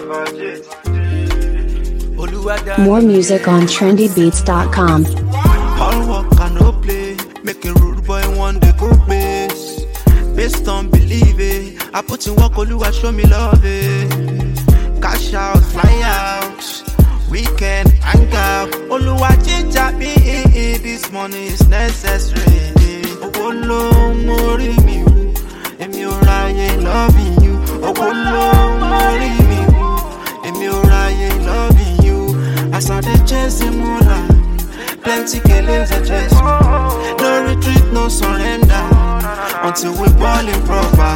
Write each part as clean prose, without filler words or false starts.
More music on trendybeats.com. All work and no play, make a rude boy one day go base. Based on believe it, I put in work, Oluwa show me love it. Cash out, fly out, weekend hang out. Oluwa ginger me, this money is necessary. Owó ló mórí mi wú, èmi ò ráyè loving you. Owó ló mórí mi wú, èmi ò ráyè loving you. As I dey chase the moonlight, plenty killings are chase me. No retreat, no surrender, until we ballin' proper.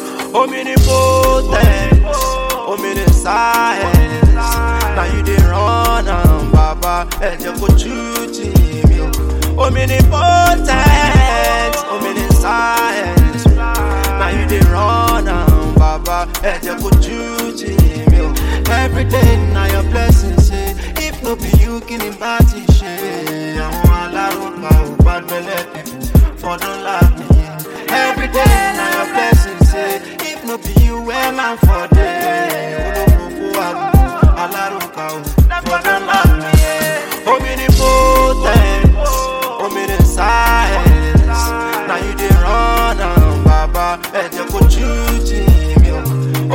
Omnipotent, omniscience. Now you dey run am, Baba, ẹ̀jẹ̀ kò jújì mi o. Omnipotent, omniscience. Now you dey run am, Baba, ẹ̀jẹ̀ kò jújì mi o. Every day na your blessing say, if no be you, kí ni bá ti ṣe? Àwọn alárùnká ò bá gbẹ́lẹ̀ people for don laugh me. Every day na your blessing say, if no be you, where man for dey? Olókùnkùn àgùntàn alárùnká ò for don laugh me. Omnipotent, omniscience. Now you dey run am, Baba, ẹ̀jẹ̀ kò jújì mi o.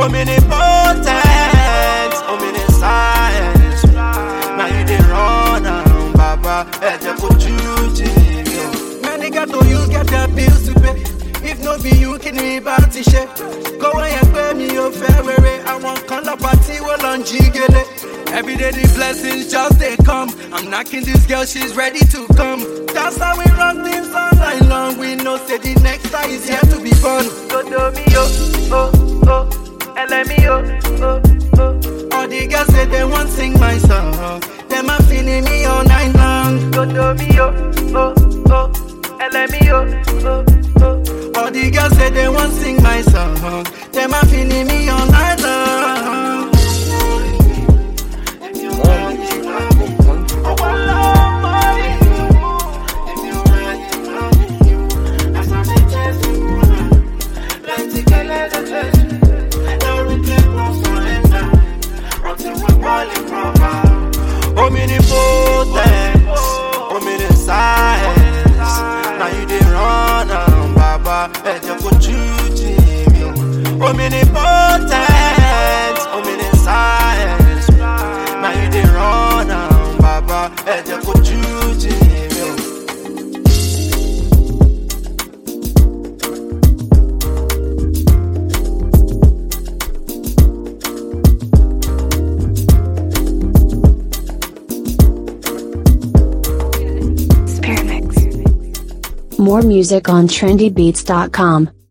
Omnipotent, omniscience. Now you dey run am, Baba, ẹ̀jẹ̀ kò jújì mi o. Many got to use, get their bills to pay. If no be you, kí ni bá ti ṣe? Go and pay me your fair way. Àwọn kan lọ party wọ́n lọ ń jí gele. Every day the blessings just they come. I'm knocking this girl, she's ready to come. That's how we run things all night long. We know say the next time is here to be fun. Go do me oh, oh, oh, LME oh, oh, oh. All the girls say they want sing my song. Them a feeling me all night long. Go do me oh, oh, oh, LME oh, oh, oh. All the girls say they want sing my song. Them a feeling me all night long. Omnipotent, omniscience. Now you dey run am, Baba, ẹ̀jẹ̀ kò jújì mi o. Omnipotent, omniscience. Now you dey run am, Baba, ẹ̀jẹ̀ kò jújì mi o. More music on trendybeats.com.